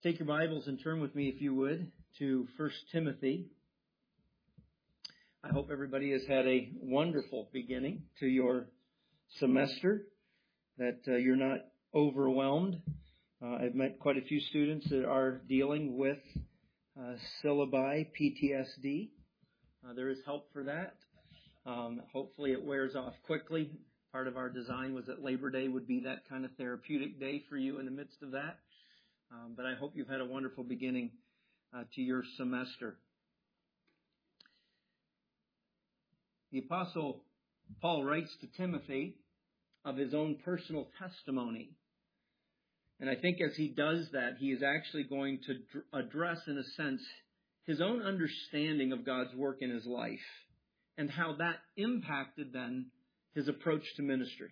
Take your Bibles and turn with me, if you would, to 1 Timothy. I hope everybody has had a wonderful beginning to your semester, that you're not overwhelmed. I've met quite a few students that are dealing with syllabi PTSD. There is help for that. Hopefully it wears off quickly. Part of our design was that Labor Day would be that kind of therapeutic day for you in the midst of that. But I hope you've had a wonderful beginning to your semester. The Apostle Paul writes to Timothy of his own personal testimony. And I think as he does that, he is actually going to address, in a sense, his own understanding of God's work in his life and how that impacted then his approach to ministry.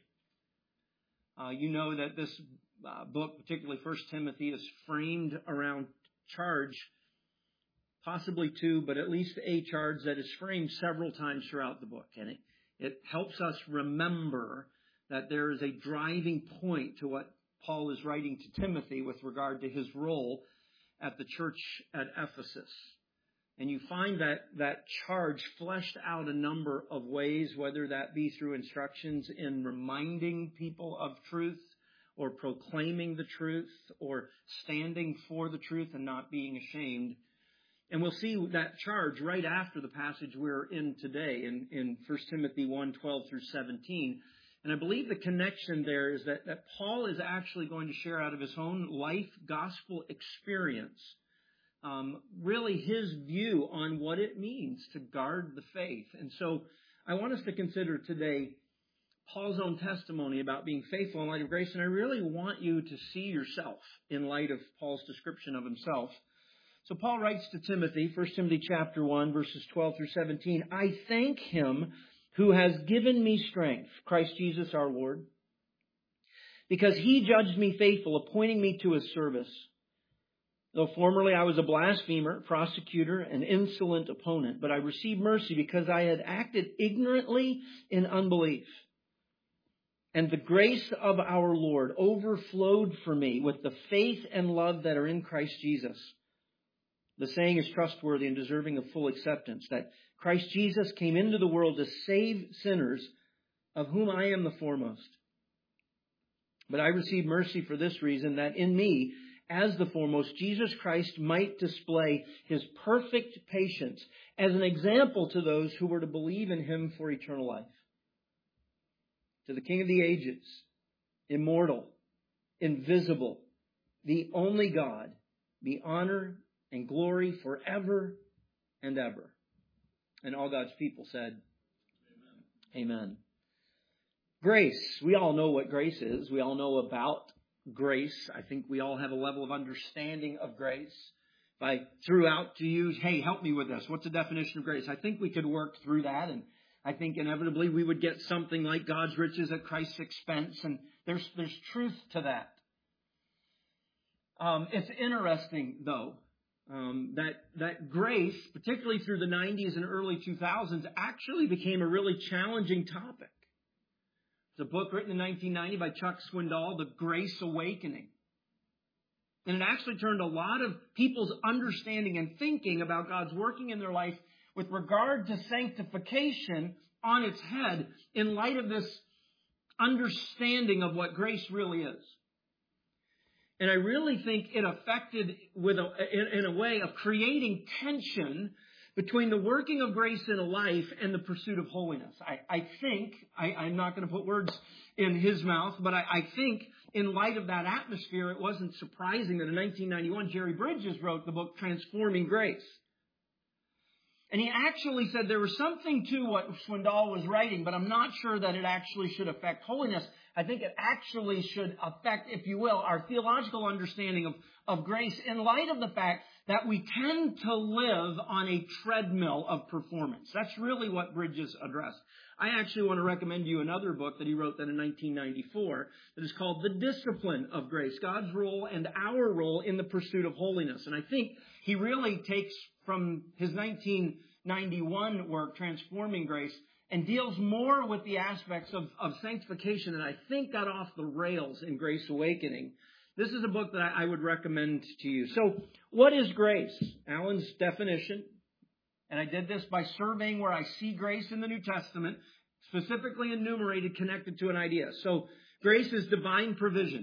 You know that this book, particularly 1 Timothy, is framed around charge, possibly two, but at least a charge that is framed several times throughout the book. And it helps us remember that there is a driving point to what Paul is writing to Timothy with regard to his role at the church at Ephesus. And you find that charge fleshed out a number of ways, whether that be through instructions in reminding people of truth, or proclaiming the truth, or standing for the truth and not being ashamed. And we'll see that charge right after the passage we're in today in 1 Timothy 1:12 through 17. And I believe the connection there is that Paul is actually going to share out of his own life gospel experience, really his view on what it means to guard the faith. And so I want us to consider today Paul's own testimony about being faithful in light of grace, and I really want you to see yourself in light of Paul's description of himself. So Paul writes to Timothy, 1 Timothy chapter 1, verses 12 through 17, I thank him who has given me strength, Christ Jesus our Lord, because he judged me faithful, appointing me to his service. Though formerly I was a blasphemer, prosecutor, an insolent opponent, but I received mercy because I had acted ignorantly in unbelief. And the grace of our Lord overflowed for me with the faith and love that are in Christ Jesus. The saying is trustworthy and deserving of full acceptance, that Christ Jesus came into the world to save sinners, of whom I am the foremost. But I received mercy for this reason, that in me, as the foremost, Jesus Christ might display his perfect patience as an example to those who were to believe in him for eternal life. To the King of the ages, immortal, invisible, the only God, be honor and glory forever and ever. And all God's people said, Amen. Amen. Grace. We all know what grace is. We all know about grace. I think we all have a level of understanding of grace. If I threw out to you, hey, help me with this. What's the definition of grace? I think we could work through that, and I think inevitably we would get something like God's riches at Christ's expense, and there's truth to that. It's interesting, though, that grace, particularly through the 90s and early 2000s, actually became a really challenging topic. It's a book written in 1990 by Chuck Swindoll, The Grace Awakening. And it actually turned a lot of people's understanding and thinking about God's working in their life with regard to sanctification on its head in light of this understanding of what grace really is. And I really think it affected in a way of creating tension between the working of grace in a life and the pursuit of holiness. I think, I'm not going to put words in his mouth, but I think in light of that atmosphere, it wasn't surprising that in 1991, Jerry Bridges wrote the book Transforming Grace. And he actually said there was something to what Swindoll was writing, but I'm not sure that it actually should affect holiness. I think it actually should affect, if you will, our theological understanding of grace in light of the fact that we tend to live on a treadmill of performance. That's really what Bridges addressed. I actually want to recommend you another book that he wrote then in 1994 that is called The Discipline of Grace, God's role and our role in the pursuit of holiness. And I think he really takes from his 1991 work, Transforming Grace, and deals more with the aspects of sanctification that I think got off the rails in Grace Awakening This is a book that I would recommend to you. So, what is grace? Alan's definition, and I did this by surveying where I see grace in the New Testament, specifically enumerated, connected to an idea. So, grace is divine provision,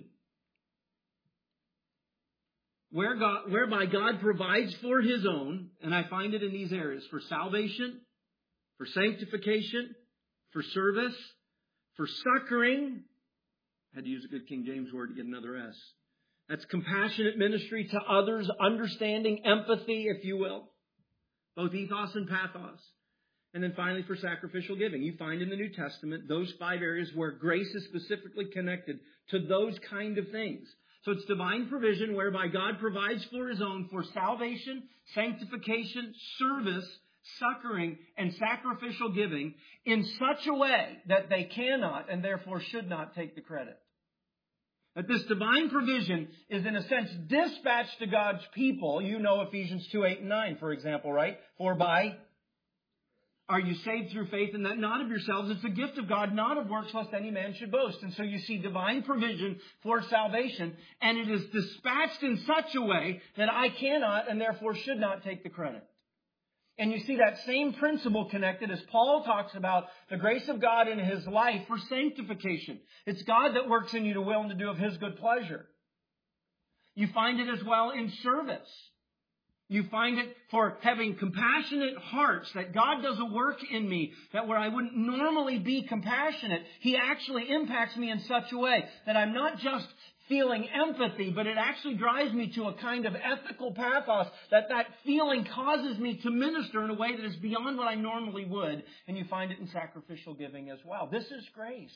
whereby God provides for His own, and I find it in these areas, for salvation, for sanctification, for service, for succoring. I had to use a good King James word to get another S. That's compassionate ministry to others, understanding, empathy, if you will. Both ethos and pathos. And then finally for sacrificial giving. You find in the New Testament those 5 areas where grace is specifically connected to those kind of things. So it's divine provision whereby God provides for His own for salvation, sanctification, service, succoring, and sacrificial giving in such a way that they cannot and therefore should not take the credit. That this divine provision is in a sense dispatched to God's people. You know Ephesians 2, 8, and 9, for example, right? For by are you saved through faith, and that not of yourselves, it's a gift of God, not of works, lest any man should boast. And so you see divine provision for salvation, and it is dispatched in such a way that I cannot and therefore should not take the credit. And you see that same principle connected as Paul talks about the grace of God in his life for sanctification. It's God that works in you to will and to do of His good pleasure. You find it as well in service. You find it for having compassionate hearts, that God does a work in me that where I wouldn't normally be compassionate, He actually impacts me in such a way that I'm not just feeling empathy, but it actually drives me to a kind of ethical pathos that feeling causes me to minister in a way that is beyond what I normally would. And you find it in sacrificial giving as well. This is grace.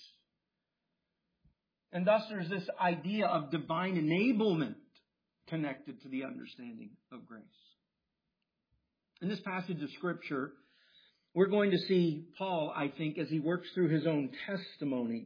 And thus there's this idea of divine enablement connected to the understanding of grace. In this passage of Scripture, we're going to see Paul, I think, as he works through his own testimony,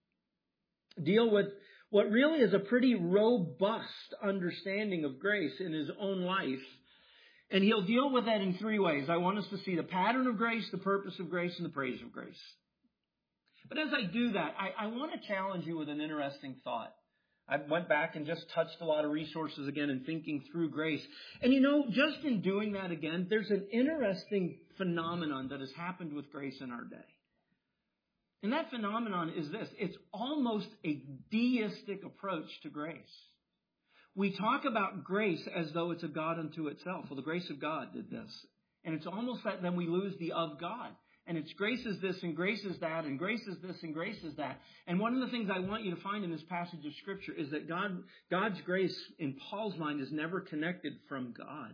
deal with what really is a pretty robust understanding of grace in his own life. And he'll deal with that in 3 ways. I want us to see the pattern of grace, the purpose of grace, and the praise of grace. But as I do that, I want to challenge you with an interesting thought. I went back and just touched a lot of resources again in thinking through grace. And just in doing that again, there's an interesting phenomenon that has happened with grace in our day. And that phenomenon is this. It's almost a deistic approach to grace. We talk about grace as though it's a God unto itself. Well, the grace of God did this. And it's almost that then we lose the of God. And it's grace is this and grace is that and grace is this and grace is that. And one of the things I want you to find in this passage of Scripture is that God's grace in Paul's mind is never connected from God.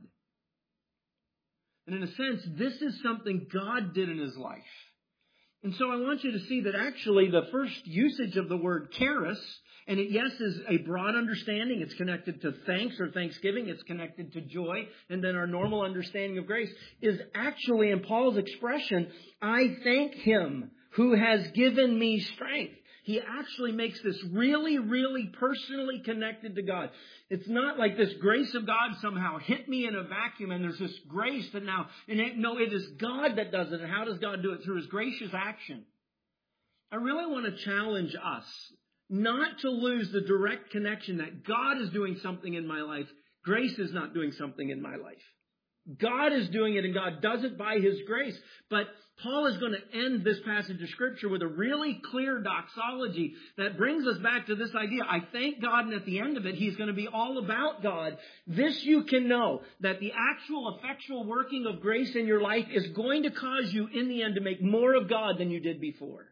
And in a sense, this is something God did in his life. And so I want you to see that actually the first usage of the word charis, and it, yes, is a broad understanding. It's connected to thanks or thanksgiving. It's connected to joy. And then our normal understanding of grace is actually, in Paul's expression, I thank Him who has given me strength. He actually makes this really, really personally connected to God. It's not like this grace of God somehow hit me in a vacuum and there's this grace that now, it is God that does it. And how does God do it? Through His gracious action. I really want to challenge us not to lose the direct connection that God is doing something in my life. Grace is not doing something in my life. God is doing it and God does it by His grace. But Paul is going to end this passage of Scripture with a really clear doxology that brings us back to this idea. I thank God, and at the end of it, He's going to be all about God. This you can know, that the actual effectual working of grace in your life is going to cause you in the end to make more of God than you did before.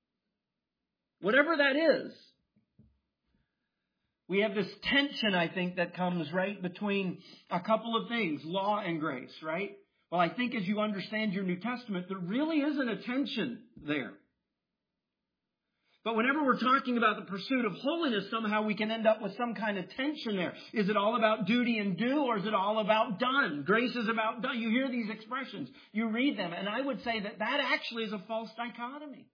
Whatever that is. We have this tension, I think, that comes right between a couple of things, law and grace, right? Well, I think as you understand your New Testament, there really isn't a tension there. But whenever we're talking about the pursuit of holiness, somehow we can end up with some kind of tension there. Is it all about duty and do, or is it all about done? Grace is about done. You hear these expressions. You read them. And I would say that actually is a false dichotomy.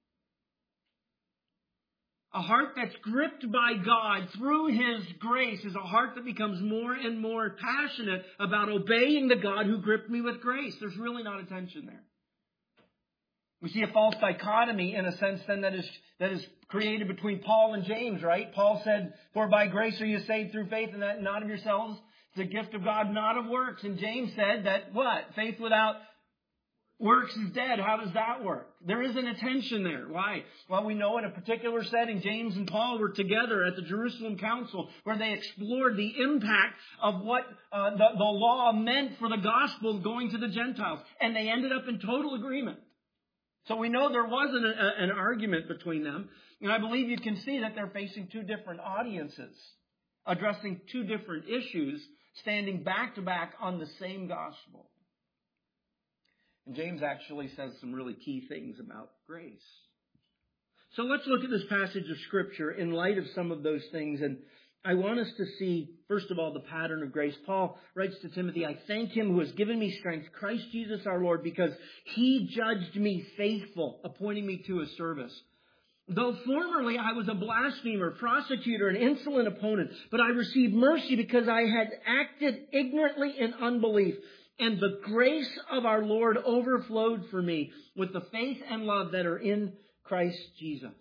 A heart that's gripped by God through His grace is a heart that becomes more and more passionate about obeying the God who gripped me with grace. There's really not a tension there. We see a false dichotomy in a sense then that is created between Paul and James, right? Paul said, "For by grace are you saved through faith, and that not of yourselves. It's a gift of God, not of works." And James said that what? Faith without works is dead. How does that work? There isn't a tension there. Why? Well, we know in a particular setting, James and Paul were together at the Jerusalem Council where they explored the impact of what the law meant for the gospel going to the Gentiles. And they ended up in total agreement. So we know there wasn't an argument between them. And I believe you can see that they're facing two different audiences, addressing two different issues, standing back to back on the same gospel. And James actually says some really key things about grace. So let's look at this passage of Scripture in light of some of those things. And I want us to see, first of all, the pattern of grace. Paul writes to Timothy, "I thank Him who has given me strength, Christ Jesus our Lord, because He judged me faithful, appointing me to His service. Though formerly I was a blasphemer, prosecutor, and insolent opponent, but I received mercy because I had acted ignorantly in unbelief. And the grace of our Lord overflowed for me with the faith and love that are in Christ Jesus."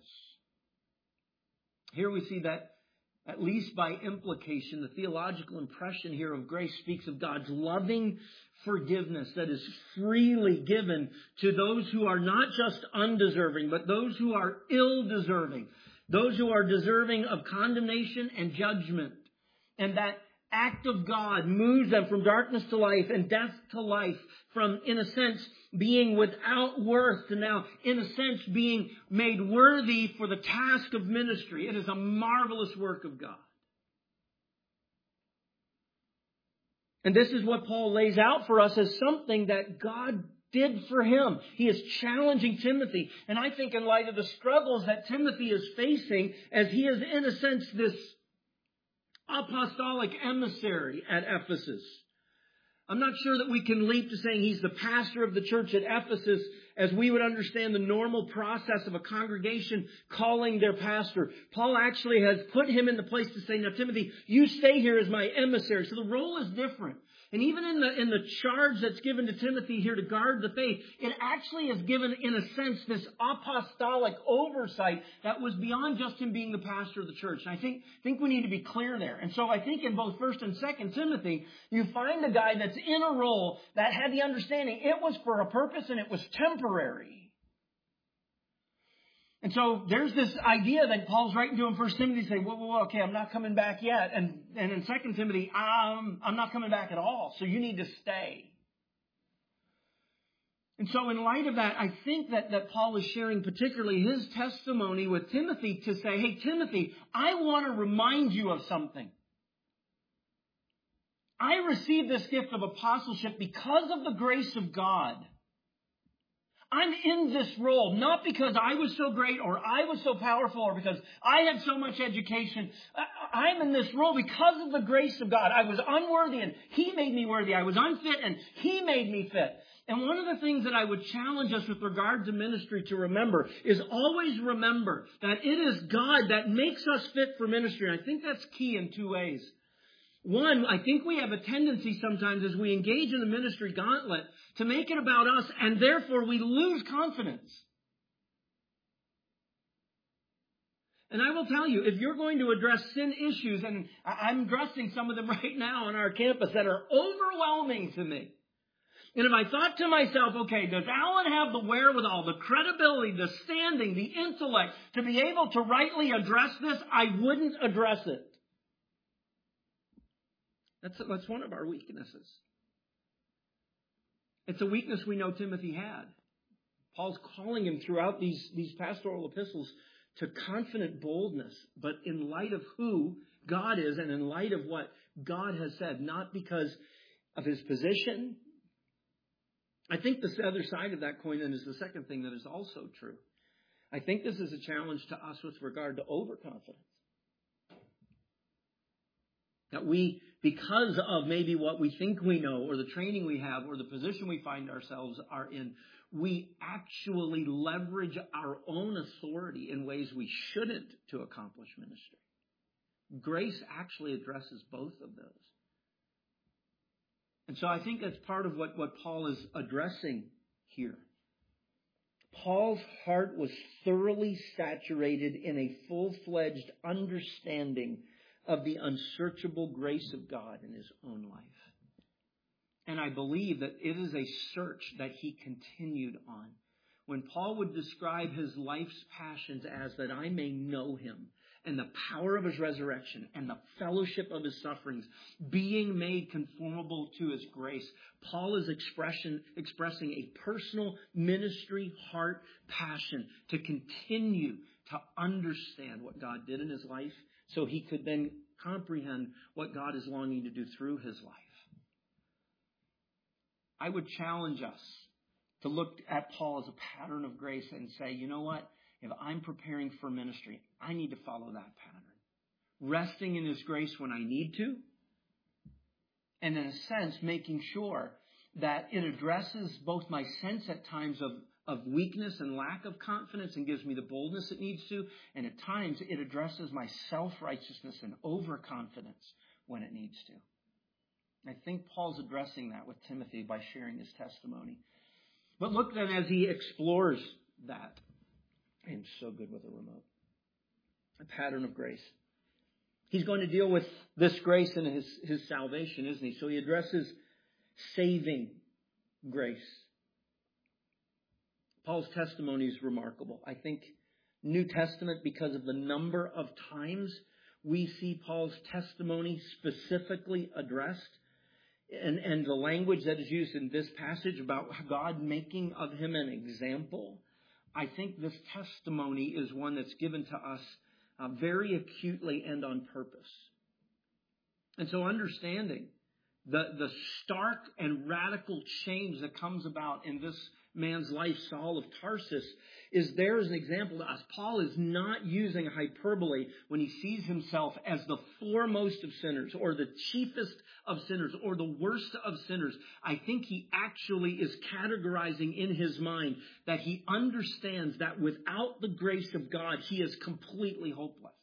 Here we see that, at least by implication, the theological impression here of grace speaks of God's loving forgiveness that is freely given to those who are not just undeserving, but those who are ill-deserving, those who are deserving of condemnation and judgment. And that act of God moves them from darkness to life and death to life, from, in a sense, being without worth to now, in a sense, being made worthy for the task of ministry. It is a marvelous work of God. And this is what Paul lays out for us as something that God did for him. He is challenging Timothy. And I think in light of the struggles that Timothy is facing, as he is, in a sense, this apostolic emissary at Ephesus. I'm not sure that we can leap to saying he's the pastor of the church at Ephesus as we would understand the normal process of a congregation calling their pastor. Paul actually has put him in the place to say, "Now, Timothy, you stay here as my emissary." So the role is different. And even in the charge that's given to Timothy here to guard the faith, it actually is given, in a sense, this apostolic oversight that was beyond just him being the pastor of the church. And I think we need to be clear there. And so I think in both 1 and 2 Timothy, you find a guy that's in a role that had the understanding it was for a purpose and it was temporary. And so there's this idea that Paul's writing to him 1 Timothy, say, whoa, okay, I'm not coming back yet. And in 2 Timothy, I'm not coming back at all. So you need to stay. And so in light of that, I think that Paul is sharing particularly his testimony with Timothy to say, "Hey, Timothy, I want to remind you of something. I received this gift of apostleship because of the grace of God. I'm in this role, not because I was so great or I was so powerful or because I had so much education. I'm in this role because of the grace of God. I was unworthy and He made me worthy. I was unfit and He made me fit." And one of the things that I would challenge us with regard to ministry to remember is always remember that it is God that makes us fit for ministry. And I think that's key in two ways. One, I think we have a tendency sometimes as we engage in the ministry gauntlet to make it about us, and therefore we lose confidence. And I will tell you, if you're going to address sin issues, and I'm addressing some of them right now on our campus that are overwhelming to me. And if I thought to myself, okay, does Alan have the wherewithal, the credibility, the standing, the intellect to be able to rightly address this, I wouldn't address it. That's one of our weaknesses. It's a weakness we know Timothy had. Paul's calling him throughout these pastoral epistles to confident boldness, but in light of who God is and in light of what God has said, not because of his position. I think the other side of that coin then is the second thing that is also true. I think this is a challenge to us with regard to overconfidence. That we, because of maybe what we think we know or the training we have or the position we find ourselves are in, we actually leverage our own authority in ways we shouldn't to accomplish ministry. Grace actually addresses both of those. And so I think that's part of what Paul is addressing here. Paul's heart was thoroughly saturated in a full-fledged understanding of the unsearchable grace of God in his own life. And I believe that it is a search that he continued on. When Paul would describe his life's passions as that I may know him and the power of his resurrection and the fellowship of his sufferings, being made conformable to his grace, Paul is expressing a personal ministry heart passion to continue to understand what God did in his life so he could then comprehend what God is longing to do through his life. I would challenge us to look at Paul as a pattern of grace and say, you know what? If I'm preparing for ministry, I need to follow that pattern. Resting in his grace when I need to. And in a sense, making sure that it addresses both my sense at times of weakness and lack of confidence and gives me the boldness it needs to. And at times, it addresses my self-righteousness and overconfidence when it needs to. I think Paul's addressing that with Timothy by sharing his testimony. But look then as he explores that. I am so good with a remote. A pattern of grace. He's going to deal with this grace in his salvation, isn't he? So he addresses saving grace. Paul's testimony is remarkable. I think New Testament, because of the number of times we see Paul's testimony specifically addressed, and the language that is used in this passage about God making of him an example, I think this testimony is one that's given to us very acutely and on purpose. And so understanding the stark and radical change that comes about in this man's life, Saul of Tarsus, is there as an example to us. Paul is not using hyperbole when he sees himself as the foremost of sinners or the chiefest of sinners or the worst of sinners. I think he actually is categorizing in his mind that he understands that without the grace of God, he is completely hopeless.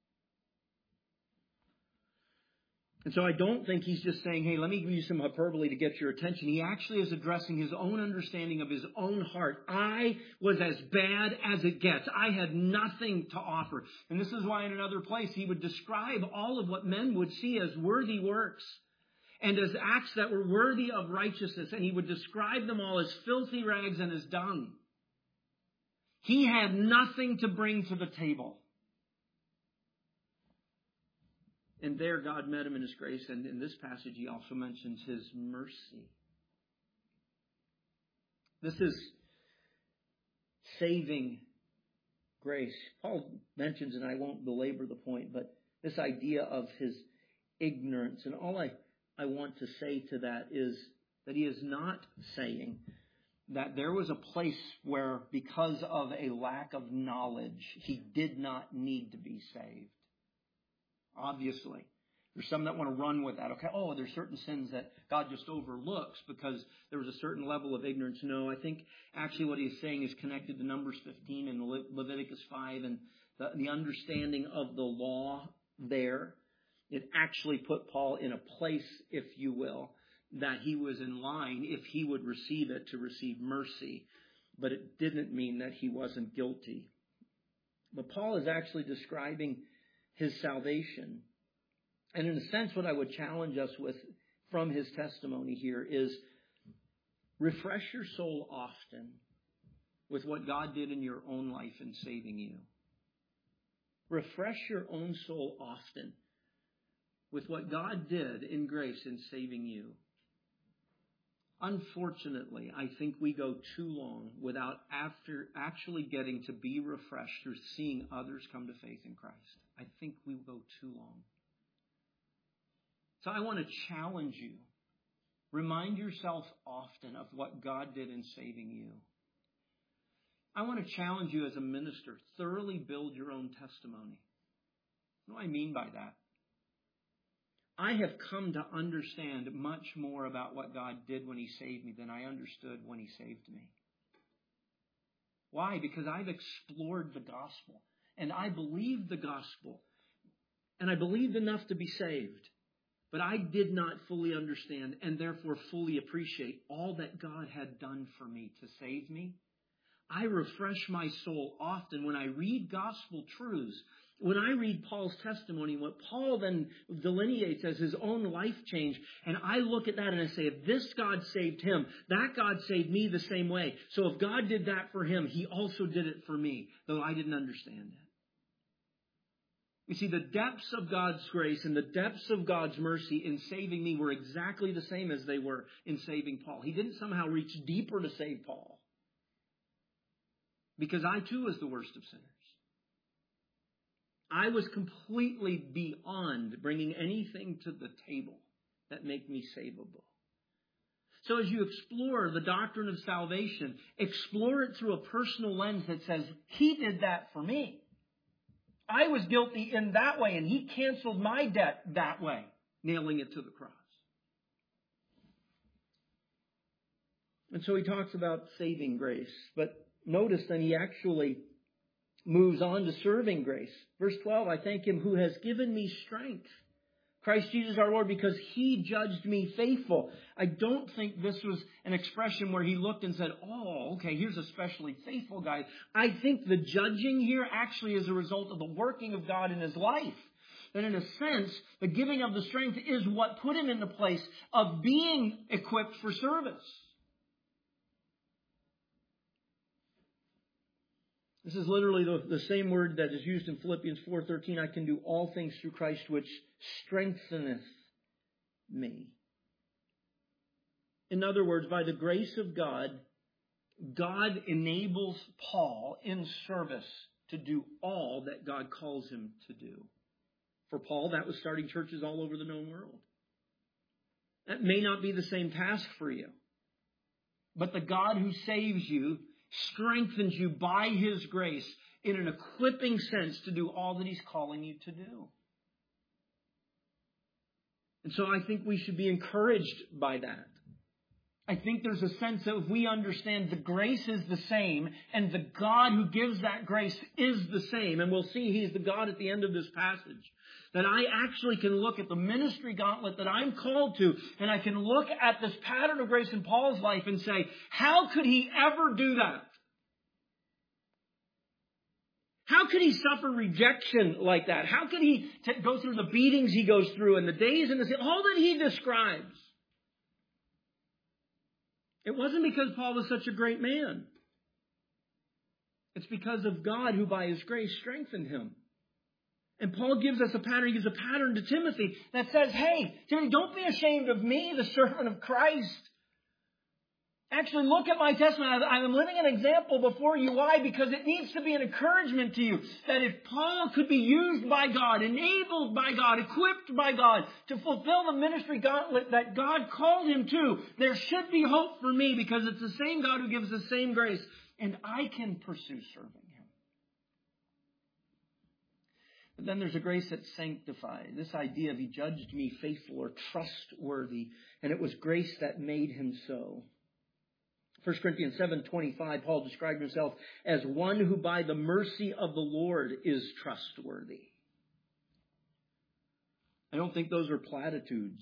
And so I don't think he's just saying, hey, let me use some hyperbole to get your attention. He actually is addressing his own understanding of his own heart. I was as bad as it gets. I had nothing to offer. And this is why in another place he would describe all of what men would see as worthy works and as acts that were worthy of righteousness. And he would describe them all as filthy rags and as dung. He had nothing to bring to the table. And there God met him in his grace. And in this passage he also mentions his mercy. This is saving grace. Paul mentions, and I won't belabor the point, but this idea of his ignorance. And all I want to say to that is that he is not saying that there was a place where because of a lack of knowledge he did not need to be saved. Obviously. There's some that want to run with that. Okay, there's certain sins that God just overlooks because there was a certain level of ignorance. No, I think actually what he's saying is connected to Numbers 15 and Leviticus 5 and the understanding of the law there. It actually put Paul in a place, if you will, that he was in line, if he would receive it, to receive mercy. But it didn't mean that he wasn't guilty. But Paul is actually describing his salvation. And in a sense, what I would challenge us with from his testimony here is refresh your soul often with what God did in your own life in saving you. Refresh your own soul often with what God did in grace in saving you. Unfortunately, I think we go too long without actually getting to be refreshed through seeing others come to faith in Christ. I think we go too long. So I want to challenge you. Remind yourself often of what God did in saving you. I want to challenge you as a minister. Thoroughly build your own testimony. What do I mean by that? I have come to understand much more about what God did when he saved me than I understood when he saved me. Why? Because I've explored the gospel. And I believed the gospel. And I believed enough to be saved. But I did not fully understand and therefore fully appreciate all that God had done for me to save me. I refresh my soul often when I read gospel truths. When I read Paul's testimony, what Paul then delineates as his own life change, and I look at that and I say, if this God saved him, that God saved me the same way. So if God did that for him, he also did it for me, though I didn't understand it. You see, the depths of God's grace and the depths of God's mercy in saving me were exactly the same as they were in saving Paul. He didn't somehow reach deeper to save Paul, because I too was the worst of sinners. I was completely beyond bringing anything to the table that make me savable. So as you explore the doctrine of salvation, explore it through a personal lens that says, he did that for me. I was guilty in that way, and he canceled my debt that way, nailing it to the cross. And so he talks about saving grace. But notice then he actually moves on to serving grace. Verse 12, I thank him who has given me strength, Christ Jesus our Lord, because he judged me faithful. I don't think this was an expression where he looked and said, oh, okay, here's a specially faithful guy. I think the judging here actually is a result of the working of God in his life. That in a sense, the giving of the strength is what put him in the place of being equipped for service. This is literally the same word that is used in Philippians 4:13. I can do all things through Christ, which strengtheneth me. In other words, by the grace of God, God enables Paul in service to do all that God calls him to do. For Paul, that was starting churches all over the known world. That may not be the same task for you. But the God who saves you strengthens you by his grace in an equipping sense to do all that he's calling you to do. And so I think we should be encouraged by that. I think there's a sense that if we understand the grace is the same and the God who gives that grace is the same, and we'll see he's the God at the end of this passage, that I actually can look at the ministry gauntlet that I'm called to, and I can look at this pattern of grace in Paul's life and say, how could he ever do that? How could he suffer rejection like that? How could he go through the beatings he goes through and the days and all that he describes? It wasn't because Paul was such a great man. It's because of God who by his grace strengthened him. And Paul gives us a pattern. He gives a pattern to Timothy that says, hey, Timothy, don't be ashamed of me, the servant of Christ. Actually, look at my testimony. I'm living an example before you. Why? Because it needs to be an encouragement to you that if Paul could be used by God, enabled by God, equipped by God to fulfill the ministry gauntlet that God called him to, there should be hope for me because it's the same God who gives the same grace, and I can pursue serving him. But then there's a grace that sanctifies. This idea of he judged me faithful or trustworthy, and it was grace that made him so. 1 Corinthians 7:25, Paul described himself as one who by the mercy of the Lord is trustworthy. I don't think those are platitudes.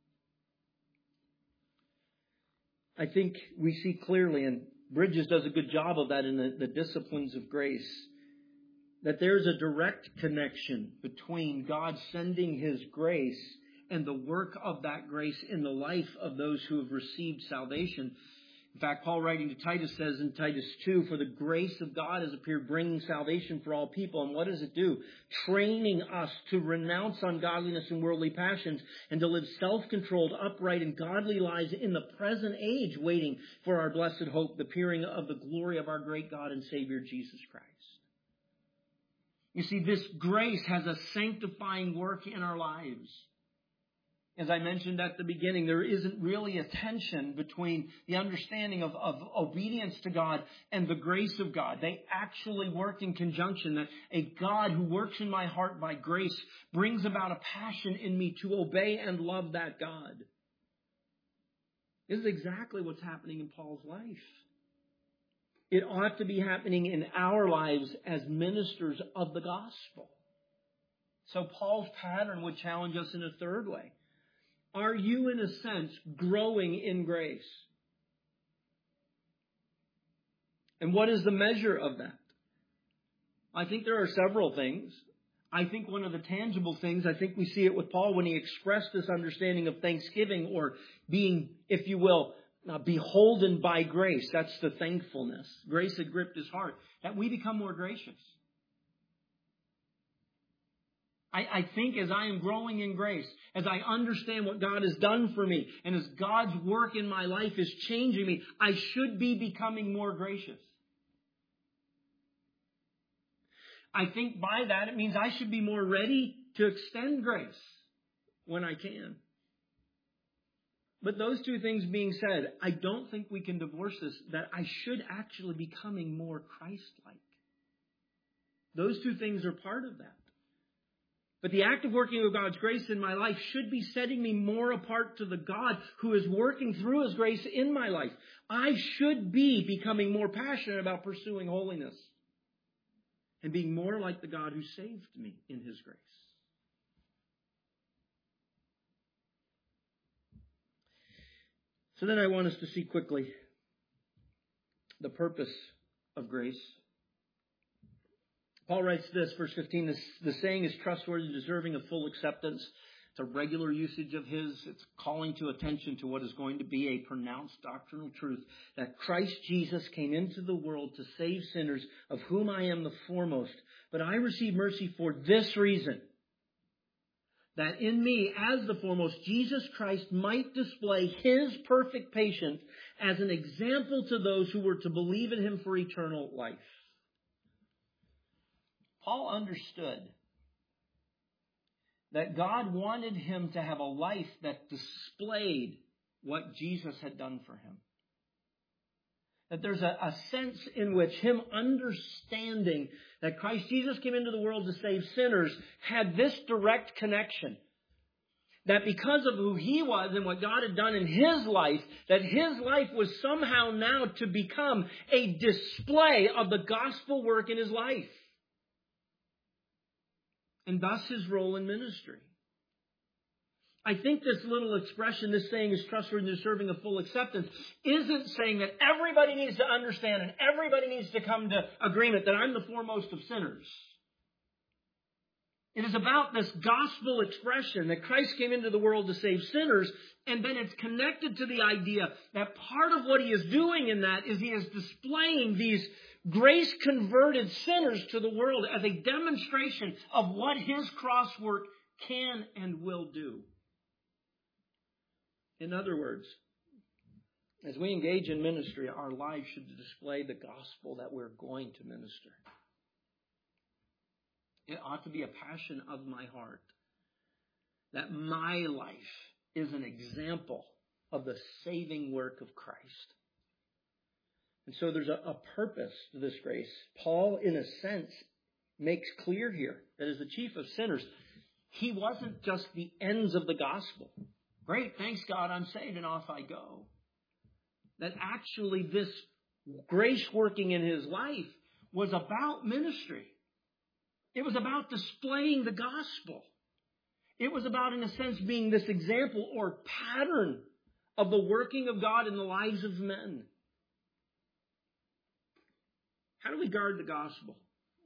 I think we see clearly, and Bridges does a good job of that in the disciplines of grace, that there's a direct connection between God sending his grace and the work of that grace in the life of those who have received salvation. In fact, Paul writing to Titus says in Titus 2, for the grace of God has appeared bringing salvation for all people. And what does it do? Training us to renounce ungodliness and worldly passions and to live self-controlled, upright, and godly lives in the present age, waiting for our blessed hope, the appearing of the glory of our great God and Savior, Jesus Christ. You see, this grace has a sanctifying work in our lives. As I mentioned at the beginning, there isn't really a tension between the understanding of obedience to God and the grace of God. They actually work in conjunction, that a God who works in my heart by grace brings about a passion in me to obey and love that God. This is exactly what's happening in Paul's life. It ought to be happening in our lives as ministers of the gospel. So Paul's pattern would challenge us in a third way. Are you, in a sense, growing in grace? And what is the measure of that? I think there are several things. I think one of the tangible things, I think we see it with Paul when he expressed this understanding of thanksgiving, or being, if you will, beholden by grace. That's the thankfulness. Grace had gripped his heart. That we become more gracious. I think as I am growing in grace, as I understand what God has done for me, and as God's work in my life is changing me, I should be becoming more gracious. I think by that it means I should be more ready to extend grace when I can. But those two things being said, I don't think we can divorce this, that I should actually be becoming more Christ-like. Those two things are part of that. But the active working of God's grace in my life should be setting me more apart to the God who is working through His grace in my life. I should be becoming more passionate about pursuing holiness and being more like the God who saved me in His grace. So then I want us to see quickly the purpose of grace. Paul writes this, verse 15, the saying is trustworthy, deserving of full acceptance. It's a regular usage of his. It's calling to attention to what is going to be a pronounced doctrinal truth, that Christ Jesus came into the world to save sinners, of whom I am the foremost. But I receive mercy for this reason, that in me, as the foremost, Jesus Christ might display His perfect patience as an example to those who were to believe in Him for eternal life. Paul understood that God wanted him to have a life that displayed what Jesus had done for him. That there's a sense in which him understanding that Christ Jesus came into the world to save sinners had this direct connection. That because of who he was and what God had done in his life, that his life was somehow now to become a display of the gospel work in his life. And thus his role in ministry. I think this little expression, this saying is trustworthy and deserving of full acceptance, isn't saying that everybody needs to understand and everybody needs to come to agreement that I'm the foremost of sinners. It is about this gospel expression that Christ came into the world to save sinners, and then it's connected to the idea that part of what he is doing in that is he is displaying these grace-converted sinners to the world as a demonstration of what his cross work can and will do. In other words, as we engage in ministry, our lives should display the gospel that we're going to minister. It ought to be a passion of my heart that my life is an example of the saving work of Christ. And so there's a purpose to this grace. Paul, in a sense, makes clear here that as the chief of sinners, he wasn't just the ends of the gospel. Great, thanks God, I'm saved and off I go. That actually this grace working in his life was about ministry. It was about displaying the gospel. It was about, in a sense, being this example or pattern of the working of God in the lives of men. How do we guard the gospel?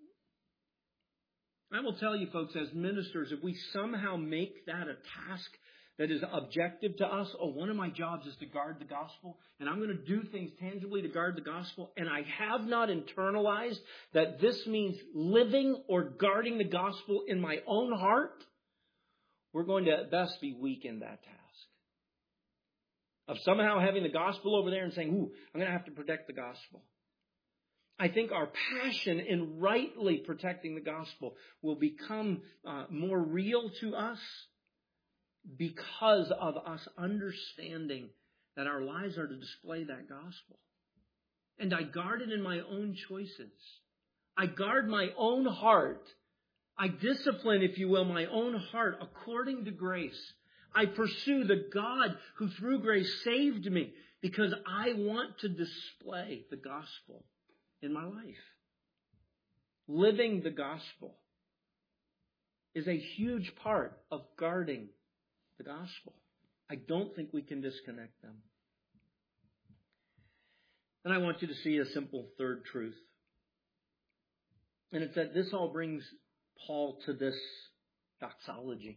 I will tell you, folks, as ministers, if we somehow make that a task that is objective to us, one of my jobs is to guard the gospel, and I'm going to do things tangibly to guard the gospel, and I have not internalized that this means living or guarding the gospel in my own heart, we're going to at best be weak in that task. Of somehow having the gospel over there and saying, I'm going to have to protect the gospel. I think our passion in rightly protecting the gospel will become more real to us because of us understanding that our lives are to display that gospel. And I guard it in my own choices. I guard my own heart. I discipline, if you will, my own heart according to grace. I pursue the God who through grace saved me because I want to display the gospel in my life. Living the gospel is a huge part of guarding the gospel. I don't think we can disconnect them. And I want you to see a simple third truth. And it's that this all brings Paul to this doxology.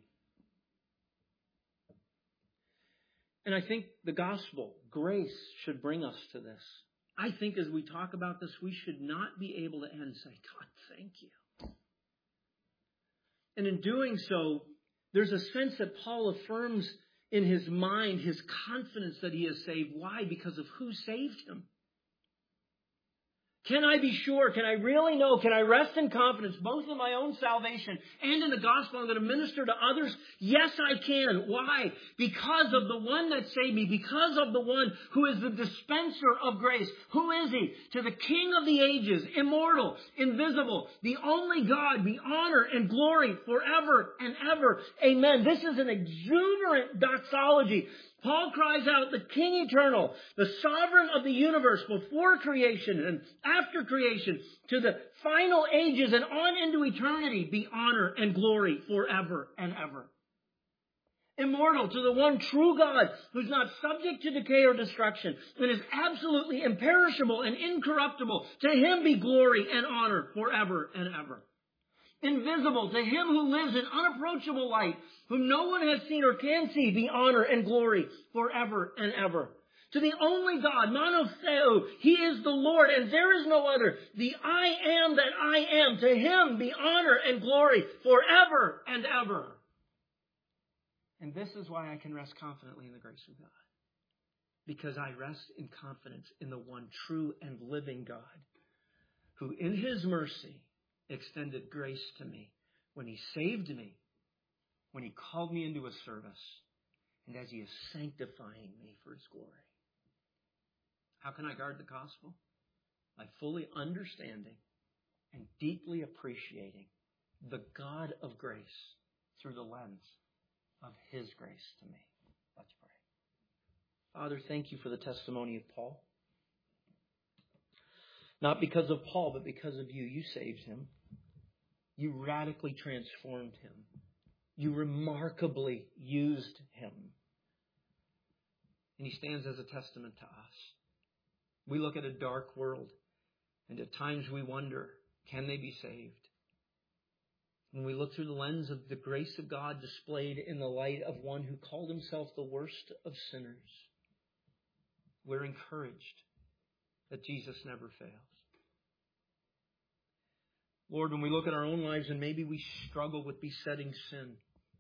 And I think the gospel, grace, should bring us to this. I think as we talk about this, we should not be able to end and say, God, thank you. And in doing so, there's a sense that Paul affirms in his mind his confidence that he is saved. Why? Because of who saved him. Can I be sure? Can I really know? Can I rest in confidence both in my own salvation and in the gospel I'm going to minister to others? Yes, I can. Why? Because of the one that saved me. Because of the one who is the dispenser of grace. Who is he? To the King of the ages, immortal, invisible, the only God, be honor and glory forever and ever. Amen. This is an exuberant doxology. Paul cries out, the King eternal, the sovereign of the universe before creation and after creation, to the final ages and on into eternity, be honor and glory forever and ever. Immortal, to the one true God who's not subject to decay or destruction and is absolutely imperishable and incorruptible. To him be glory and honor forever and ever. Invisible, to him who lives in unapproachable light, whom no one has seen or can see, be honor and glory forever and ever. To the only God, monotheo, he is the Lord, and there is no other. The I am that I am, to him be honor and glory forever and ever. And this is why I can rest confidently in the grace of God. Because I rest in confidence in the one true and living God, who in his mercy extended grace to me when he saved me, when he called me into his service, and as he is sanctifying me for his glory. How can I guard the gospel? By fully understanding and deeply appreciating the God of grace through the lens of his grace to me. Let's pray. Father, thank you for the testimony of Paul. Not because of Paul, but because of you. You saved him. You radically transformed him. You remarkably used him. And he stands as a testament to us. We look at a dark world, and at times we wonder, can they be saved? When we look through the lens of the grace of God displayed in the light of one who called himself the worst of sinners, we're encouraged that Jesus never fails. Lord, when we look at our own lives and maybe we struggle with besetting sin,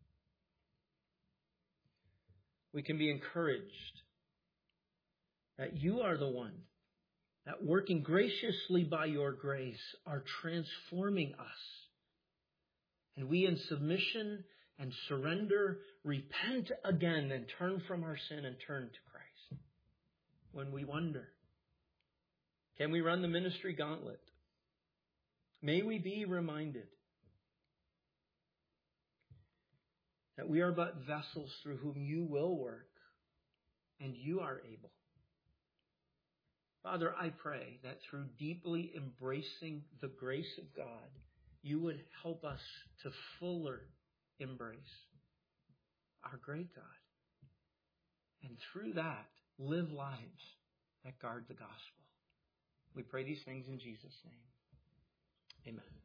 we can be encouraged that you are the one that, working graciously by your grace, are transforming us. And we, in submission and surrender, repent again and turn from our sin and turn to Christ. When we wonder, can we run the ministry gauntlet? May we be reminded that we are but vessels through whom you will work, and you are able. Father, I pray that through deeply embracing the grace of God, you would help us to fuller embrace our great God. And through that, live lives that guard the gospel. We pray these things in Jesus' name. Amen.